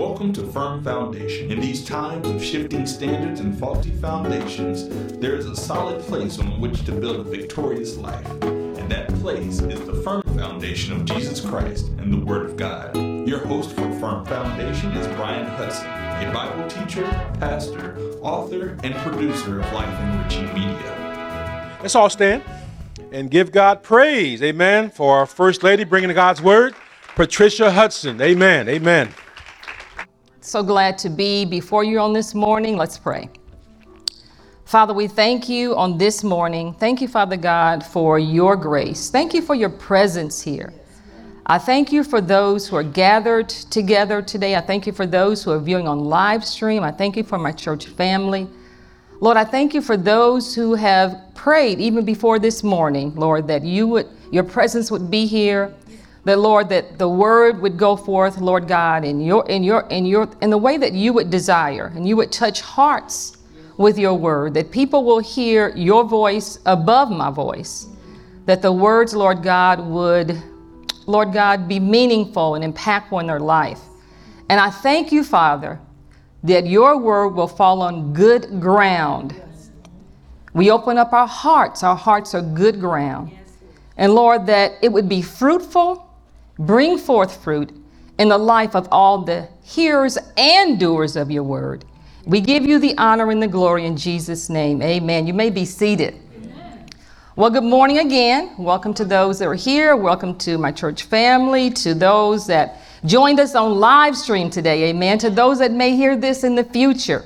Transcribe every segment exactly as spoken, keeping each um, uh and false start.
welcome to Firm Foundation. In these times of shifting standards and faulty foundations, there is a solid place on which to build a victorious life. And that place is the firm foundation of Jesus Christ and the Word of God. Your host for Firm Foundation is Brian Hudson, a Bible teacher, pastor, author, and producer of Life Enriching Media. Let's all stand and give God praise, amen, for our First Lady bringing God's Word, Patricia Hudson. Amen, amen. So glad to be before you on this morning. Let's pray. Father, we thank you on this morning. Thank you, Father God, for your grace. Thank you for your presence here. I thank you for those who are gathered together today. I thank you for those who are viewing on live stream. I thank you for my church family. Lord, I thank you for those who have prayed even before this morning, Lord, that you would, your presence would be here. That, Lord, that the word would go forth, Lord God, in your in your in your in the way that you would desire, and you would touch hearts with your word, that people will hear your voice above my voice, that the words, Lord God, would, Lord God, be meaningful and impactful in their life. And I thank you, Father, that your word will fall on good ground. We open up our hearts. Our hearts are good ground. And Lord, that it would be fruitful, bring forth fruit in the life of all the hearers and doers of your word. We give you the honor and the glory in Jesus' name. Amen. You may be seated. Amen. Well, good morning again. Welcome to those that are here. Welcome to my church family, to those that joined us on live stream today. Amen. To those that may hear this in the future.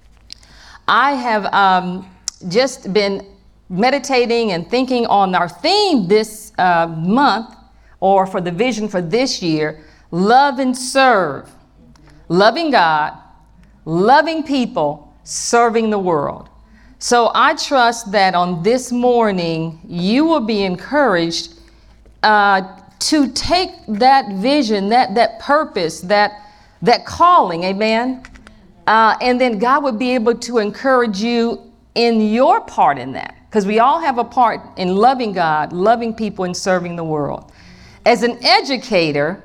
I have um, just been meditating and thinking on our theme this uh, month, or for the vision for this year, love and serve. Loving God, loving people, serving the world. So I trust that on this morning, you will be encouraged uh, to take that vision, that, that purpose, that, that calling, amen? Uh, and then God would be able to encourage you in your part in that. Because we all have a part in loving God, loving people, and serving the world. As an educator,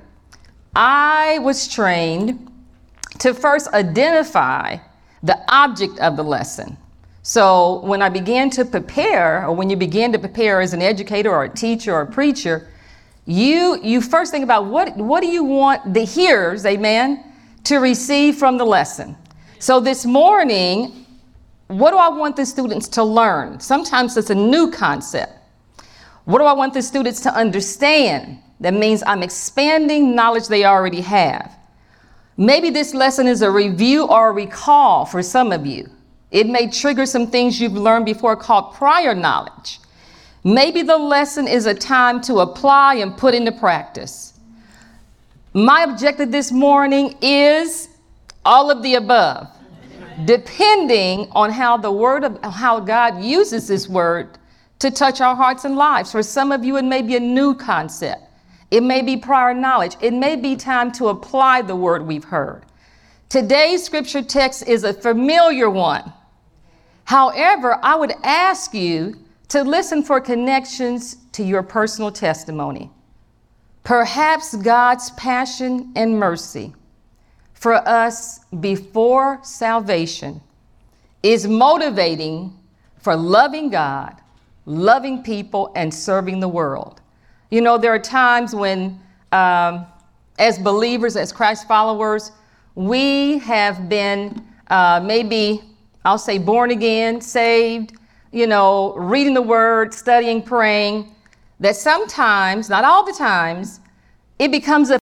I was trained to first identify the object of the lesson. So when I began to prepare, or when you begin to prepare as an educator or a teacher or a preacher, you you first think about what, what do you want the hearers, amen, to receive from the lesson. So this morning, what do I want the students to learn? Sometimes it's a new concept. What do I want the students to understand? That means I'm expanding knowledge they already have. Maybe this lesson is a review or a recall for some of you. It may trigger some things you've learned before called prior knowledge. Maybe the lesson is a time to apply and put into practice. My objective this morning is all of the above, depending on how the word of how God uses this word to touch our hearts and lives. For some of you, it may be a new concept. It may be prior knowledge. It may be time to apply the word we've heard. Today's scripture text is a familiar one. However, I would ask you to listen for connections to your personal testimony. Perhaps God's passion and mercy for us before salvation is motivating for loving God, loving people, and serving the world. You know, there are times when, um, as believers, as Christ followers, we have been uh, maybe, I'll say, born again, saved, you know, reading the word, studying, praying, that sometimes, not all the times, it becomes a